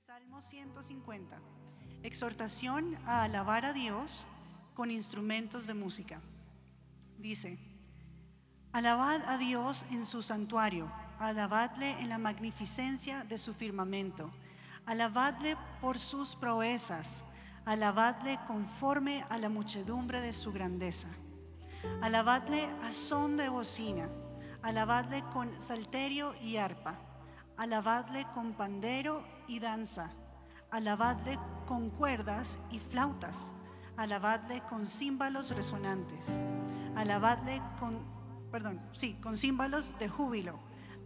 Salmo 150. Exhortación a alabar a Dios con instrumentos de música. Dice: alabad a Dios en su santuario, alabadle en la magnificencia de su firmamento, alabadle por sus proezas, alabadle conforme a la muchedumbre de su grandeza, alabadle a son de bocina, alabadle con salterio y arpa, alabadle con pandero y danza, alabadle con cuerdas y flautas, alabadle con címbalos resonantes, alabadle con címbalos de júbilo,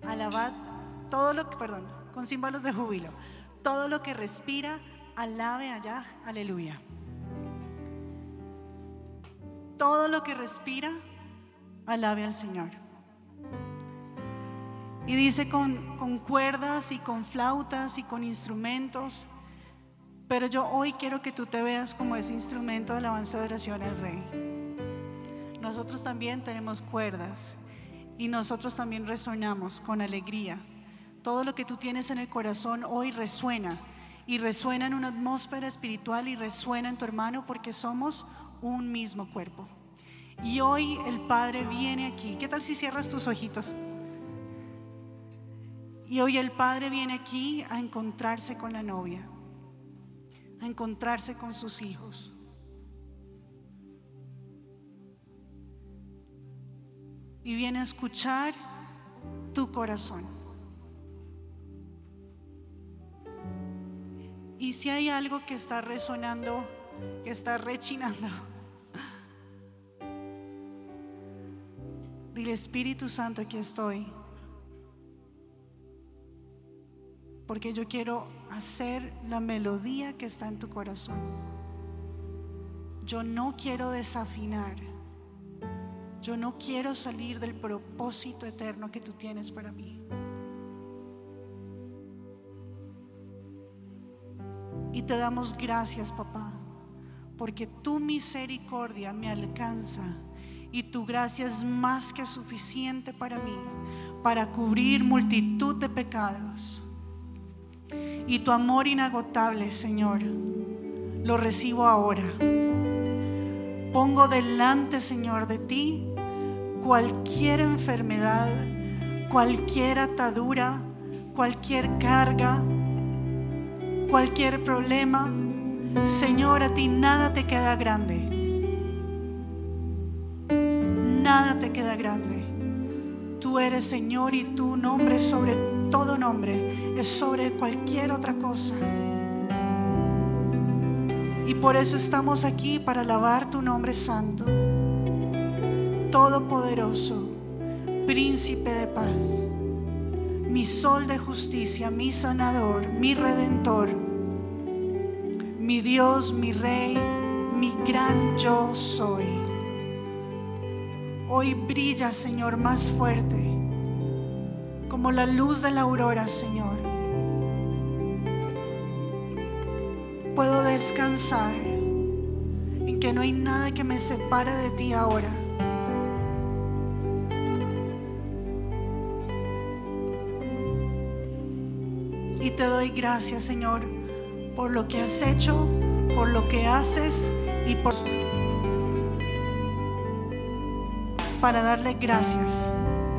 con címbalos de júbilo. Todo lo que respira, alabe allá, aleluya. Todo lo que respira, alabe al Señor. Y dice con cuerdas y con flautas y con instrumentos. Pero yo hoy quiero que tú te veas como ese instrumento de alabanza de oración al Rey. Nosotros también tenemos cuerdas y nosotros también resonamos con alegría. Todo lo que tú tienes en el corazón hoy resuena, y resuena en una atmósfera espiritual y resuena en tu hermano, porque somos un mismo cuerpo. Y hoy el Padre viene aquí. ¿Qué tal si cierras tus ojitos? Y hoy el Padre viene aquí a encontrarse con la novia, a encontrarse con sus hijos. Y viene a escuchar tu corazón. Y si hay algo que está resonando, que está rechinando, dile: Espíritu Santo, aquí estoy. Porque yo quiero hacer la melodía que está en tu corazón. Yo no quiero desafinar. Yo no quiero salir del propósito eterno que tú tienes para mí. Y te damos gracias, papá, porque tu misericordia me alcanza y tu gracia es más que suficiente para mí, para cubrir multitud de pecados. Y tu amor inagotable, Señor, lo recibo ahora. Pongo delante, Señor, de ti cualquier enfermedad, cualquier atadura, cualquier carga, cualquier problema. Señor, a ti nada te queda grande. Nada te queda grande. Tú eres Señor, y tu nombre sobre todo nombre, es sobre cualquier otra cosa. Y por eso estamos aquí, para alabar tu nombre santo, todopoderoso, príncipe de paz, mi sol de justicia, mi sanador, mi redentor, mi Dios, mi Rey, mi gran yo soy. Hoy brilla, Señor, más fuerte, como la luz de la aurora, Señor. Puedo descansar en que no hay nada que me separe de ti ahora. Y te doy gracias, Señor, por lo que has hecho, por lo que haces y para darle gracias.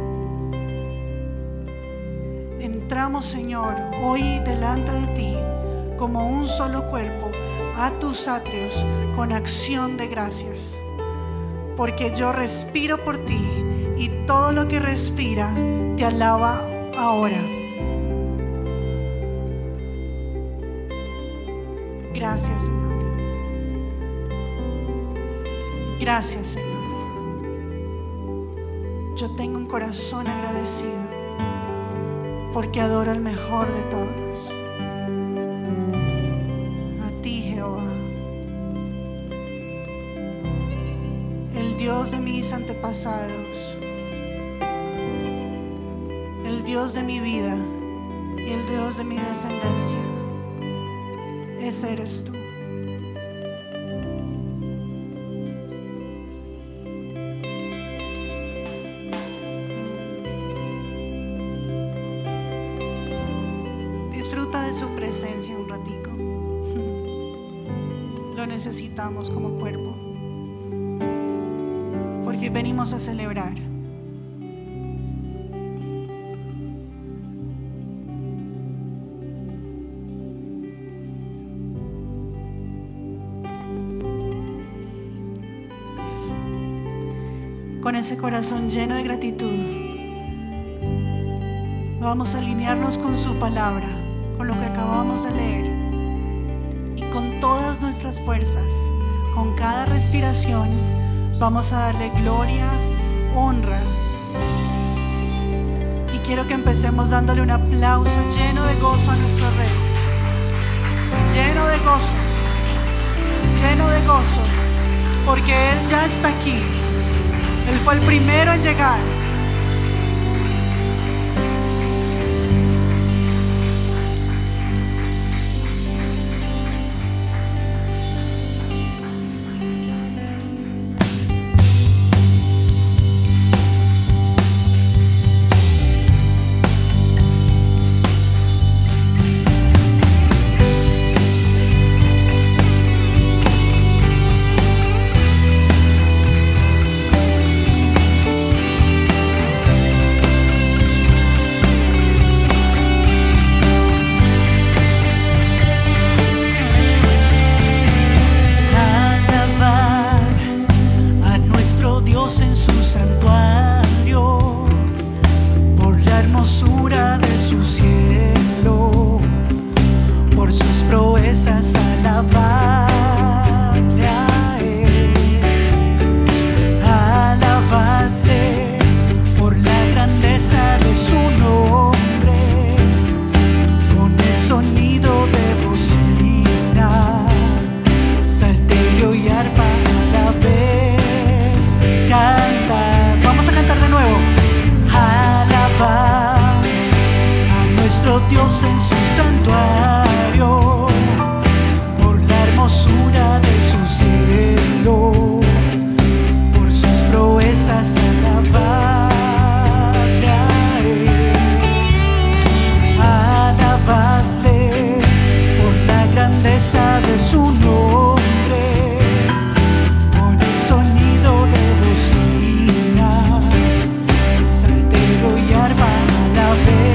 Entramos, Señor, hoy delante de ti como un solo cuerpo a tus atrios con acción de gracias, porque yo respiro por ti y todo lo que respira te alaba ahora. Gracias, Señor. Gracias, Señor. Yo tengo un corazón agradecido, porque adoro al mejor de todos, a ti, Jehová, el Dios de mis antepasados, el Dios de mi vida y el Dios de mi descendencia. Ese eres tú. Disfruta de su presencia. presencia un ratico. Lo necesitamos como cuerpo, porque venimos a celebrar. Con ese corazón lleno de gratitud, vamos a alinearnos con su palabra, con lo que acabamos de leer, y con todas nuestras fuerzas, con cada respiración, vamos a darle gloria, honra. Y quiero que empecemos dándole un aplauso lleno de gozo a nuestro Rey, lleno de gozo, porque Él ya está aquí. Él fue el primero en llegar. Dios en su santuario, por la hermosura de su cielo, por sus proezas alabadle a Él. Alabadle por la grandeza de su nombre, con el sonido de bocina, saltero y arpa a la vez.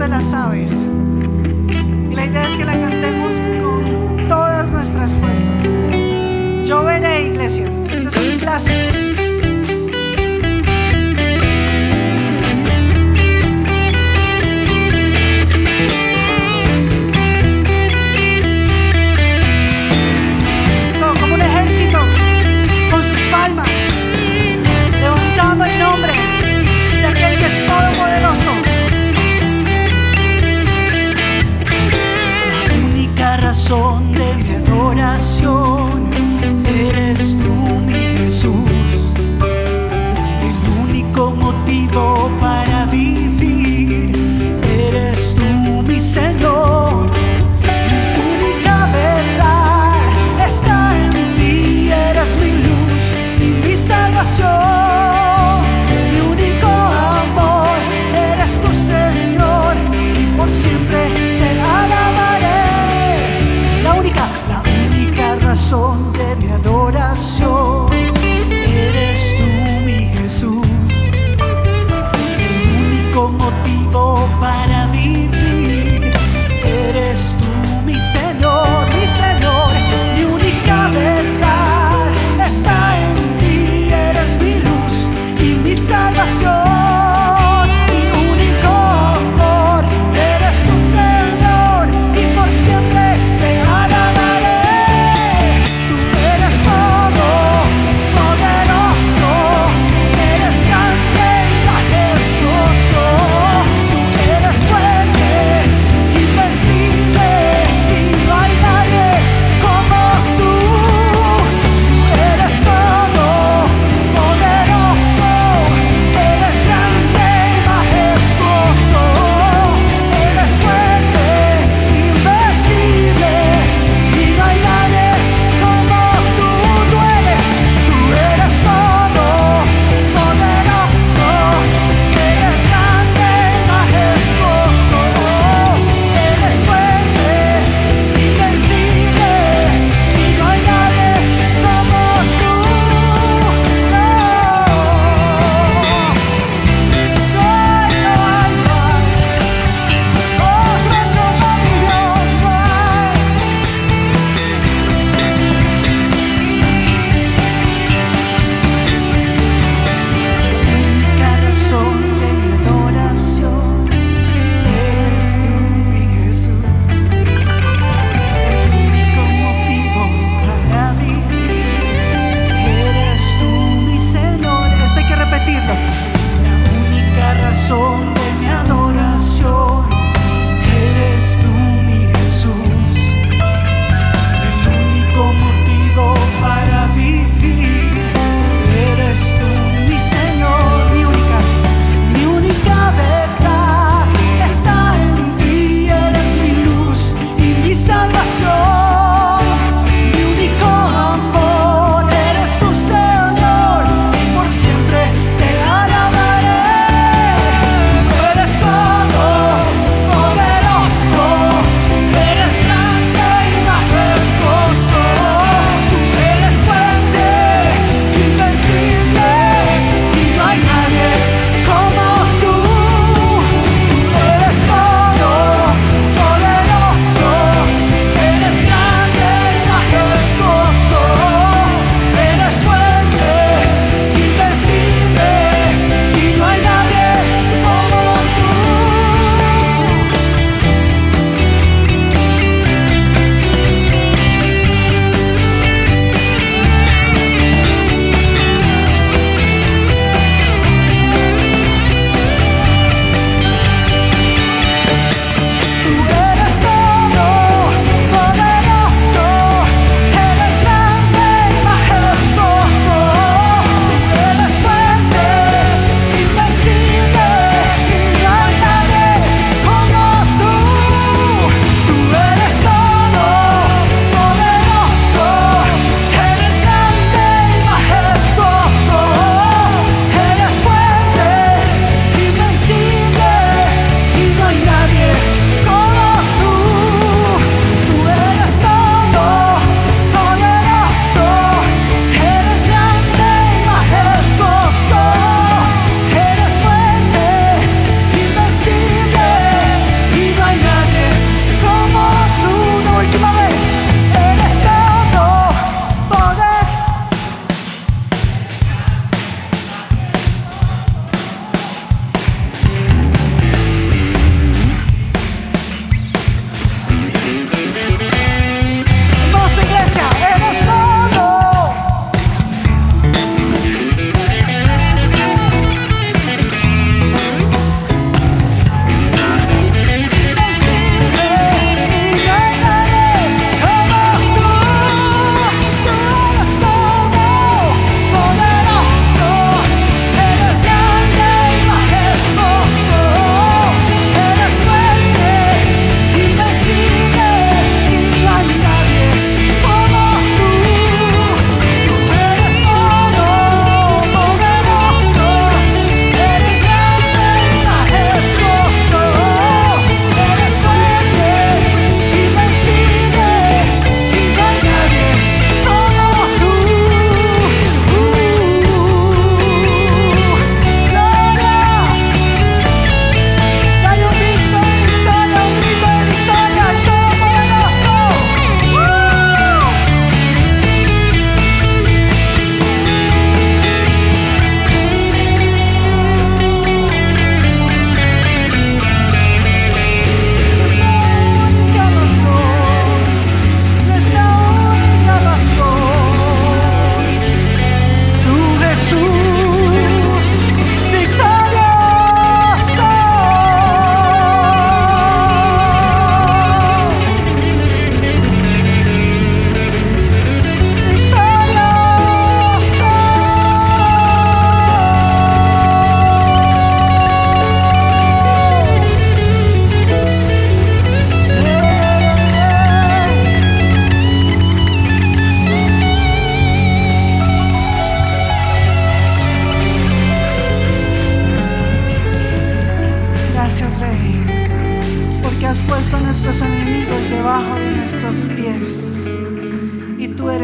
te la sabes. Y la idea es que la cantemos con todas nuestras fuerzas. Yo veré, iglesia. Este es un clásico. Levantando el nombre de aquel que es todopoderoso. La única razón de mi adoración eres tú, mi Jesús. El único motivo para vivir eres tú, mi Señor. Mi única verdad está en ti, eres mi luz y mi salvación. Mi único amor eres tu Señor y por siempre te alabaré. La única razón de mi adoración eres tú, mi Jesús. El único motivo para vivir eres tú, mi Señor, mi Señor. Mi única verdad está en ti, eres mi luz y mi salvación. Mi único amor eres tu Señor y por siempre te alabaré. Tú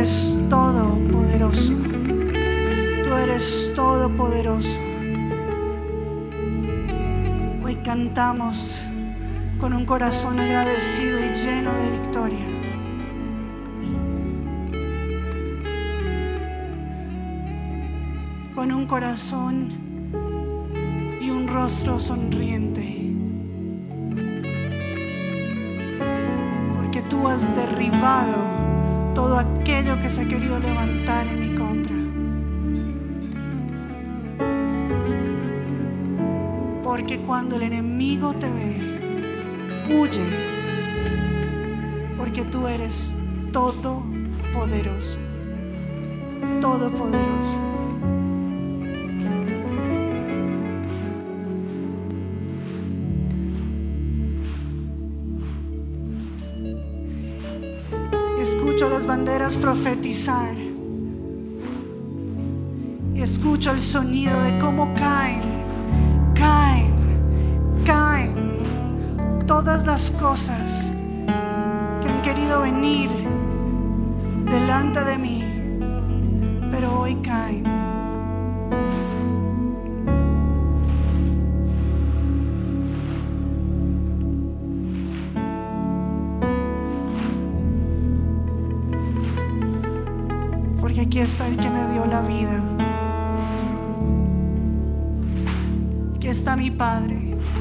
eres todopoderoso. Tú eres todopoderoso. Hoy cantamos con un corazón agradecido y lleno de victoria. Con un corazón y un rostro sonriente. Porque tú has derribado todo aquello que se ha querido levantar en mi contra. Porque cuando el enemigo te ve, huye. Porque tú eres todopoderoso. Todopoderoso. Escucho las banderas profetizar y escucho el sonido de cómo caen todas las cosas que han querido venir delante de mí, pero hoy caen. Porque aquí está el que me dio la vida. Aquí está mi Padre.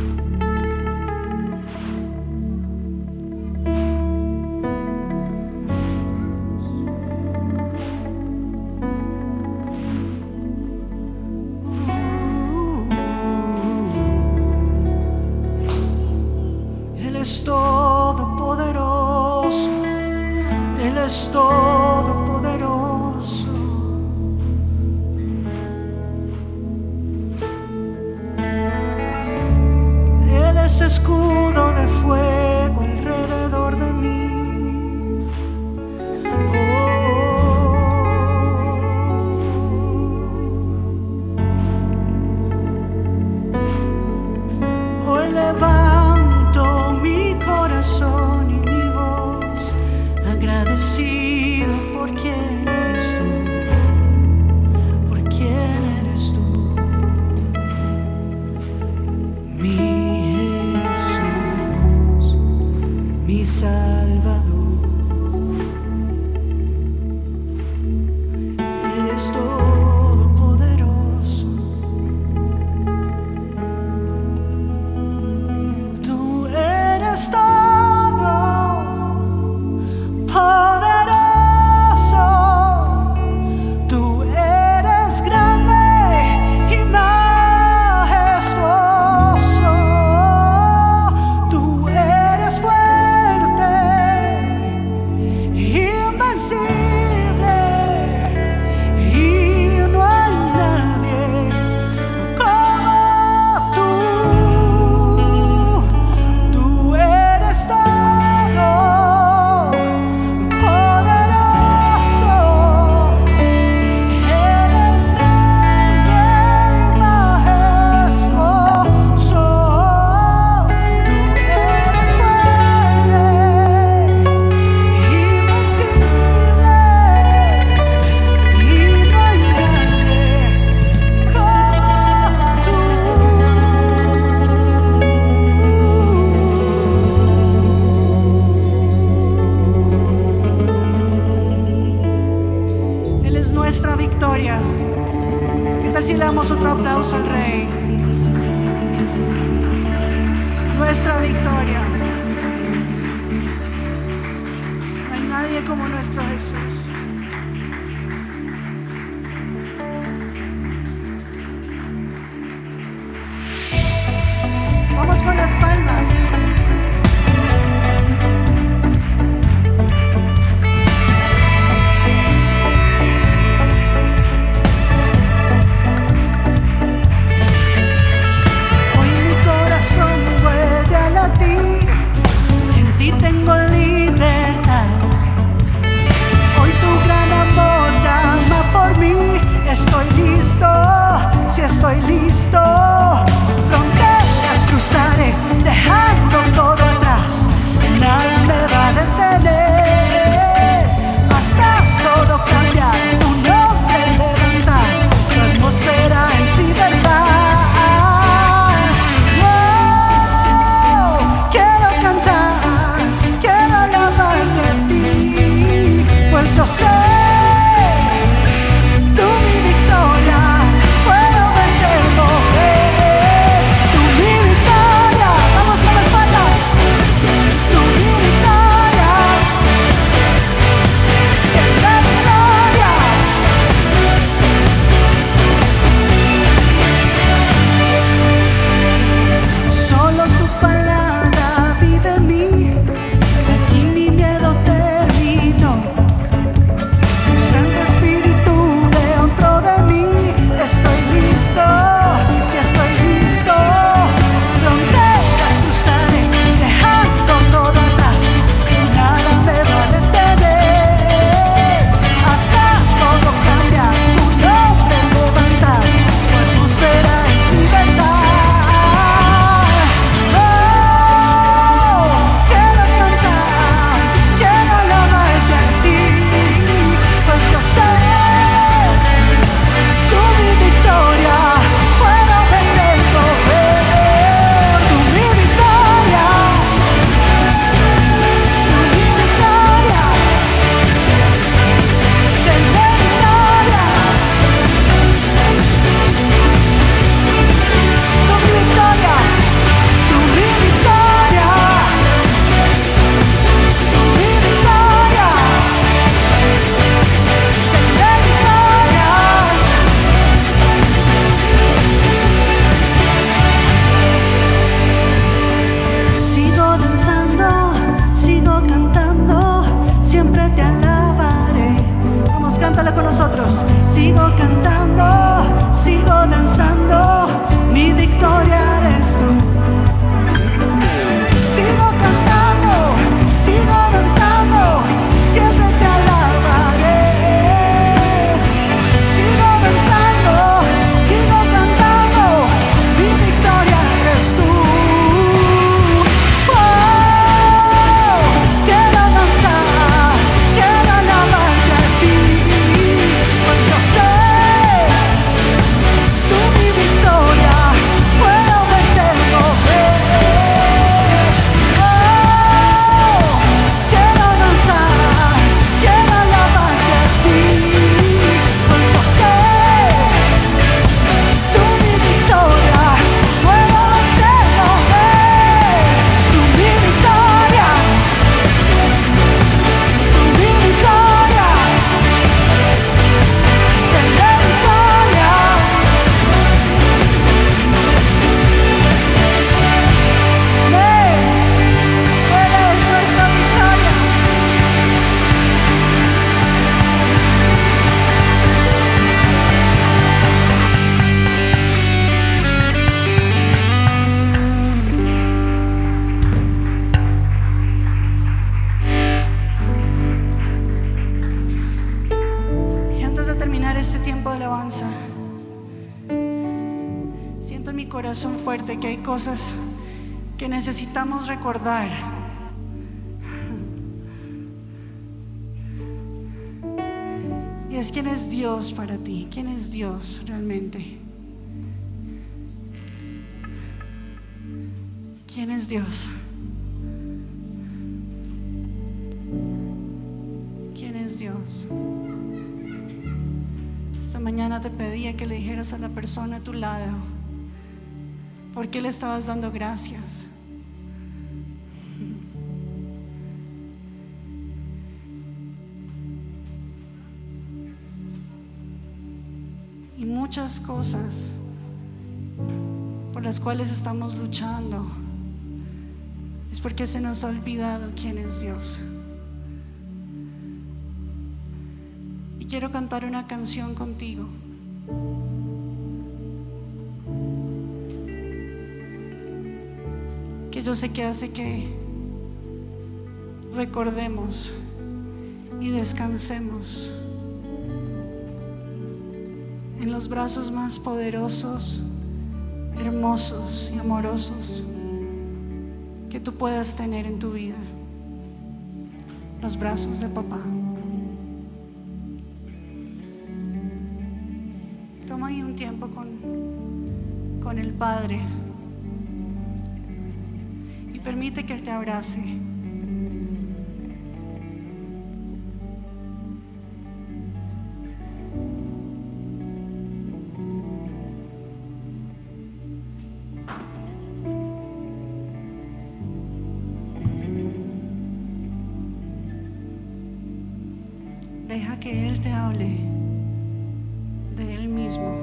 Él es todopoderoso. Él es todopoderoso. Él es escudo de fuego alrededor de mí. Hoy levanto mi corazón y mi voz, agradecido por quién eres tú, por quién eres tú, mi Jesús, mi Salvador. Eres todopoderoso. Tú eres todopoderoso. Tú eres grande y majestuoso. Tú eres fuerte, invencible, y no hay nadie como tú. Tú eres todopoderoso. Eres grande y majestuoso. Tú eres fuerte, invencible, y no hay nadie como tú. Él es nuestra victoria. ¿Qué tal si le damos otro aplauso al Rey? Nuestra victoria. No hay nadie como nuestro Jesús. Vamos con las palmas. Hoy mi corazón vuelve a latir, en ti tengo libertad. Hoy tu este tiempo de alabanza, siento en mi corazón fuerte que hay cosas que necesitamos recordar. Y es quién es Dios para ti, quién es Dios realmente. ¿Quién es Dios? ¿Quién es Dios? Esta mañana te pedía que le dijeras a la persona a tu lado por qué le estabas dando gracias. Y muchas cosas por las cuales estamos luchando es porque se nos ha olvidado quién es Dios. Y quiero cantar una canción contigo. Que yo sé que hace que recordemos y descansemos en los brazos más poderosos, hermosos y amorosos que tú puedas tener en tu vida, los brazos de papá. Toma ahí un tiempo con el Padre y permite que Él te abrace. Deja que Él te hable de Él mismo.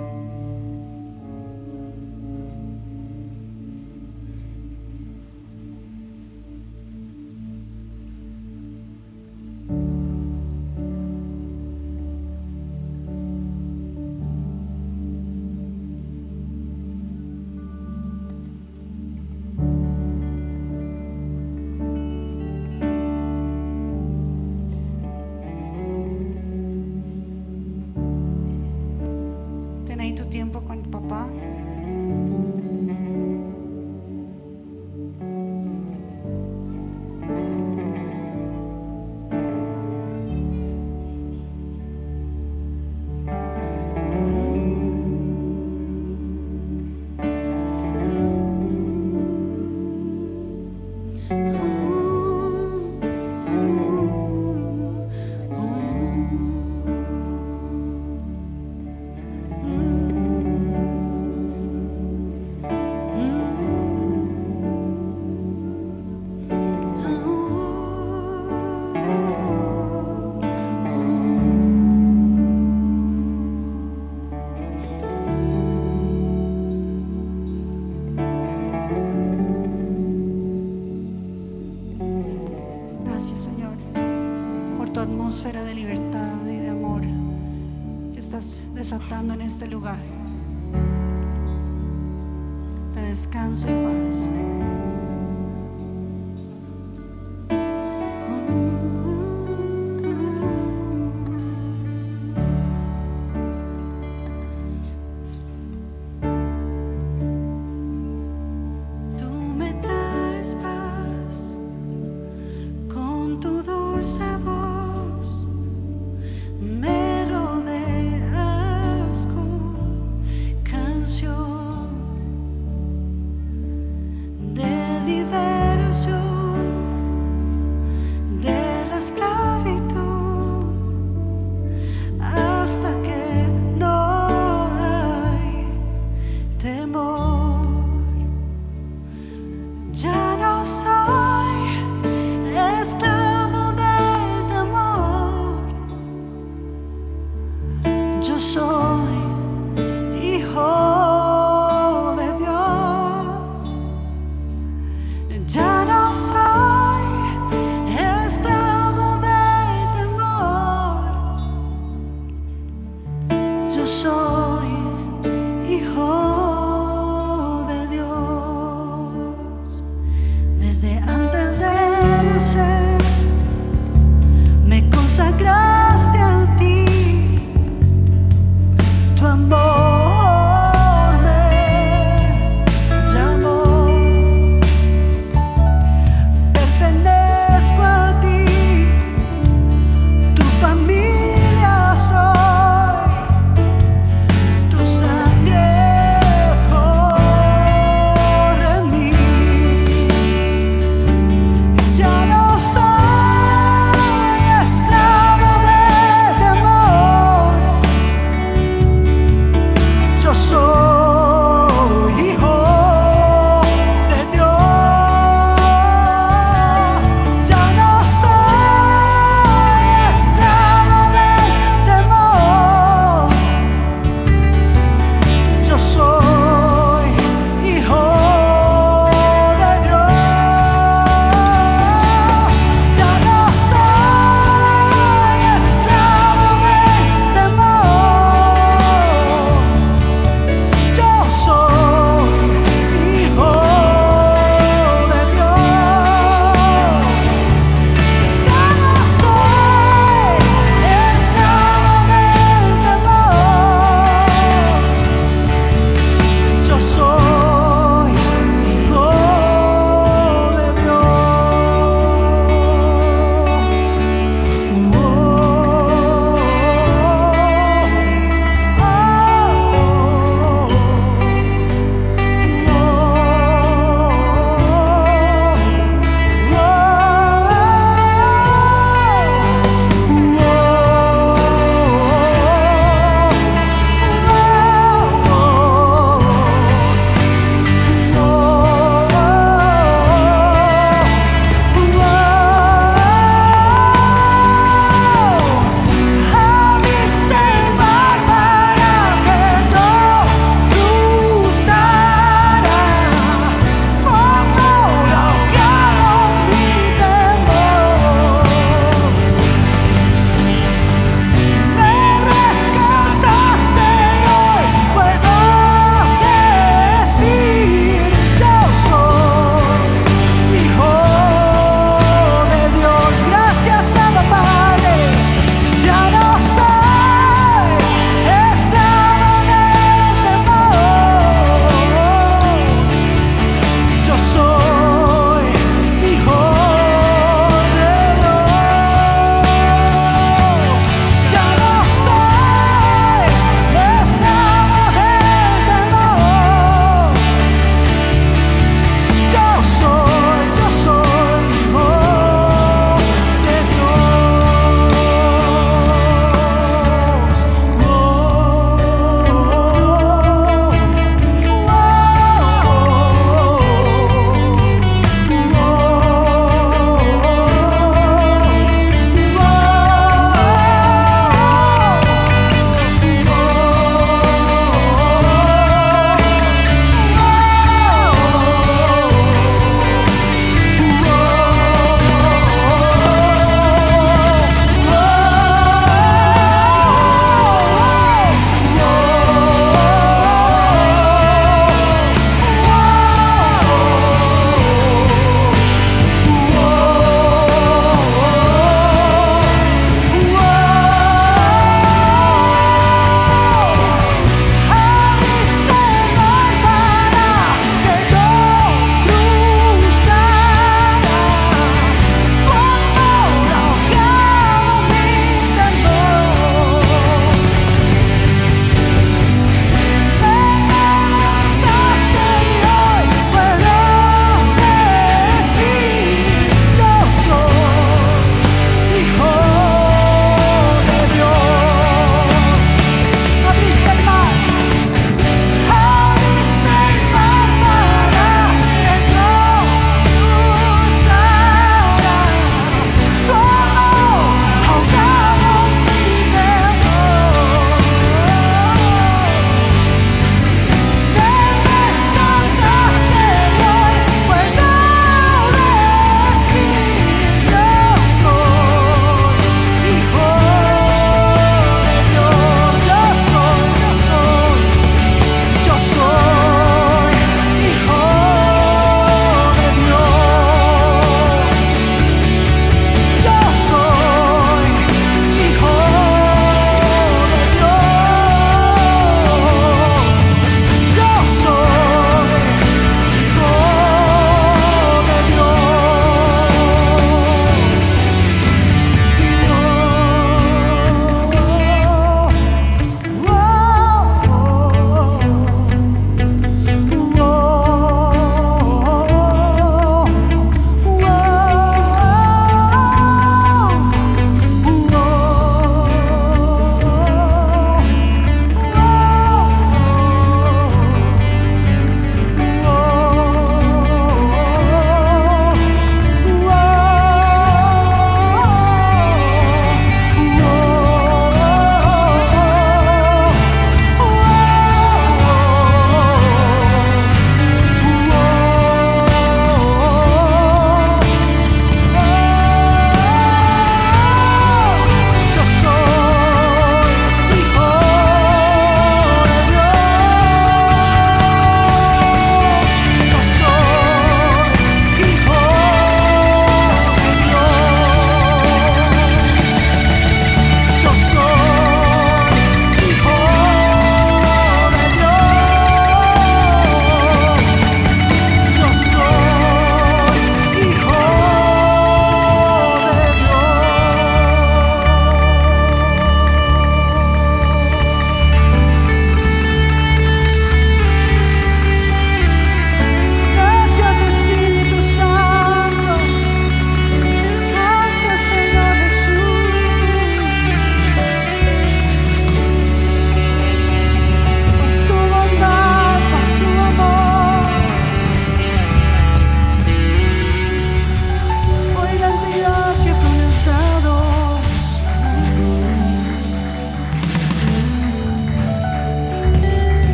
Ten ahí tu tiempo con papá. Gracias, Señor, por tu atmósfera de libertad y de amor que estás desatando en este lugar, de descanso y paz.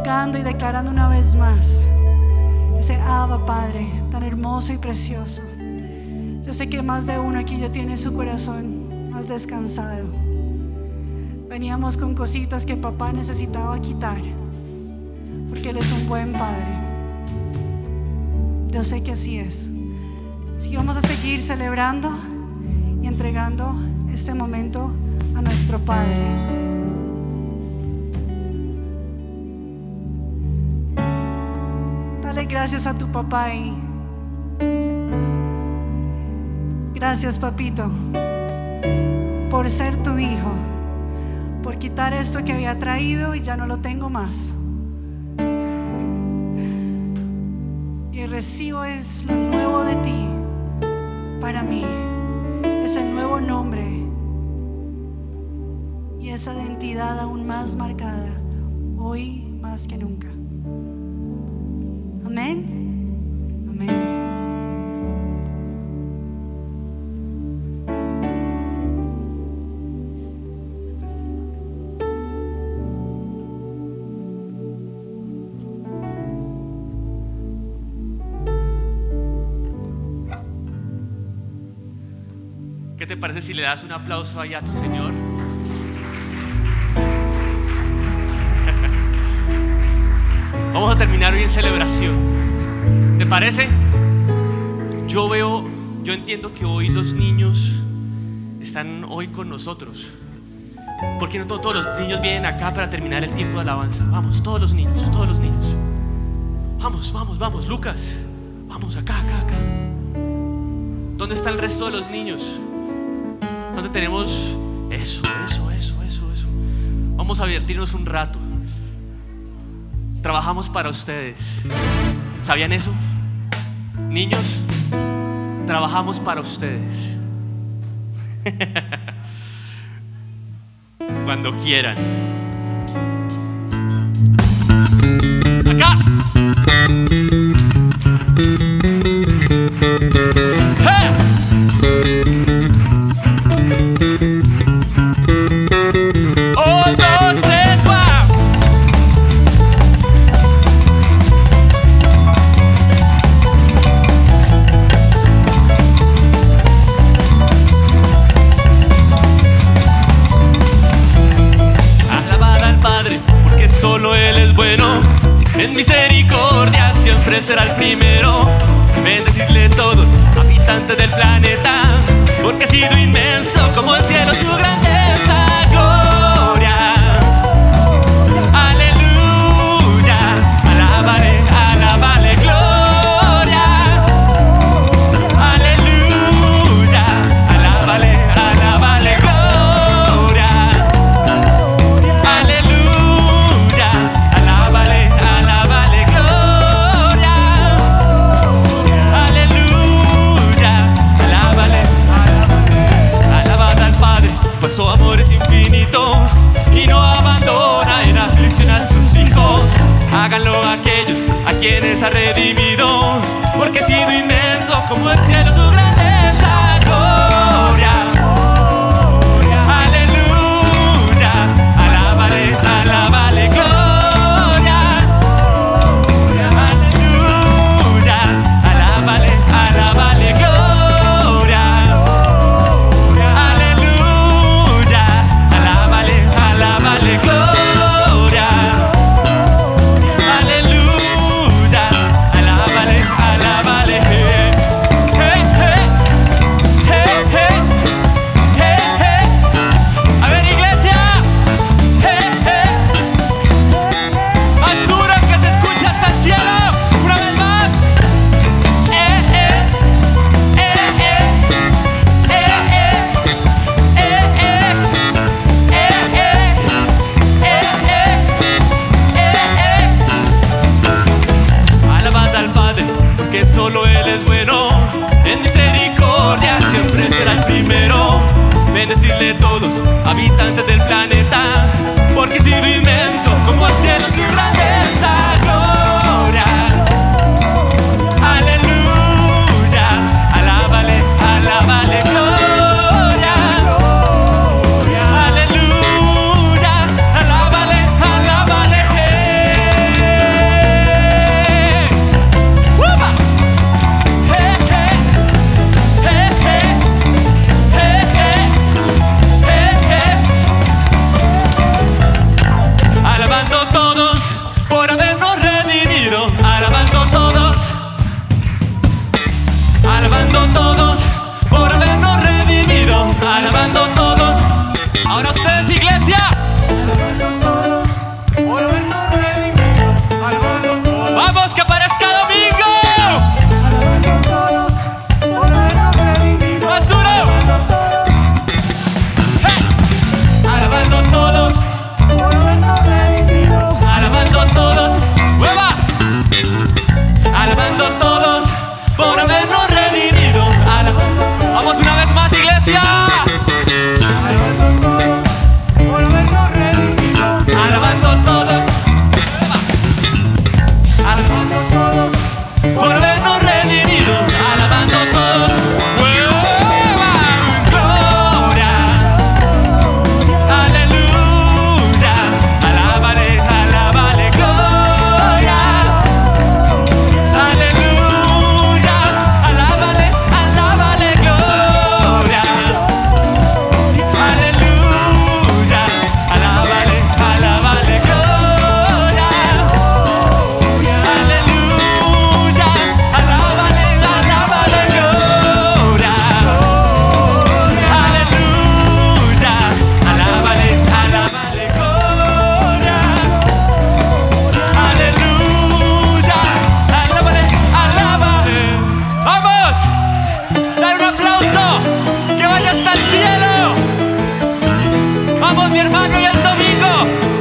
invocando y declarando una vez más ese Abba Padre tan hermoso y precioso. Yo sé que más de uno aquí ya tiene su corazón más descansado. Veníamos con cositas que papá necesitaba quitar, porque Él es un buen Padre. Yo sé que así es. Así que vamos a seguir celebrando y entregando este momento a nuestro Padre. Dale gracias a tu papá y gracias, papito, por ser tu hijo, por quitar esto que había traído y ya no lo tengo más. Y recibo es lo nuevo de ti para mí, ese nuevo nombre y esa identidad aún más marcada hoy más que nunca. Amén. Amén. ¿Qué te parece si le das un aplauso ahí a tu Señor? Vamos a terminar hoy en celebración. ¿Te parece? Yo entiendo que hoy los niños están hoy con nosotros. ¿Por qué no todos los niños vienen acá para terminar el tiempo de alabanza? Vamos, todos los niños. Vamos, Lucas. Vamos, acá. ¿Dónde está el resto de los niños? ¿Dónde tenemos eso? Vamos a divertirnos un rato. Trabajamos para ustedes. ¿Sabían eso? Niños, trabajamos para ustedes. Cuando quieran. Acá. ¡Hey! Solo Él es bueno, en misericordia siempre será el primero. Bendecidle todos, habitantes del planeta, porque ha sido inmenso como el cielo su grandeza. Gloria, aleluya, alábale, gloria, aleluya, alábale, gloria, aleluya. Pues su amor es infinito y no abandona en aflicción a sus hijos. Háganlo aquellos a quienes ha redimido, porque ha sido inmenso como el cielo su grandeza. Gloria, aleluya, alábale, gloria, aleluya, alábale, gloria. Alábale, gloria, aleluya, alábale, hey, hey, hey, hey, hey, hey. A ver, iglesia, hey, hey, más duro que se escucha hasta el cielo, una vez más, que solo Él es bueno, en misericordia siempre será el primero. Bendecirle todos, habitantes del planeta, porque ha sido inmenso como el cielo su grandeza. Gloria, aleluya, alábale, gloria, aleluya, alábale, hey. Ahora ustedes, iglesia. Vamos, que aparezca domingo. Más duro. Hey. Alabando todos. Alabando todos. ¡Hueva! Alabando todos por habernos redimido. Vamos una vez más, iglesia. Alabando todos. Alabando todos por habernos redimido. Alabando todos. ¡Hueva! Gloria. Aleluya. Alábale, alábale, gloria. Aleluya. Alábale, alábale, gloria. Aleluya. Alábale, alábale, gloria. Aleluya. Alábale, alábale, gloria. Aleluya. Alábale, alábale, gloria. Aleluya. Alábale, alábale. ¡Vamos! ¡Dale un aplauso! ¡Que vaya hasta el cielo! ¡Vamos, mi hermano, y el domingo!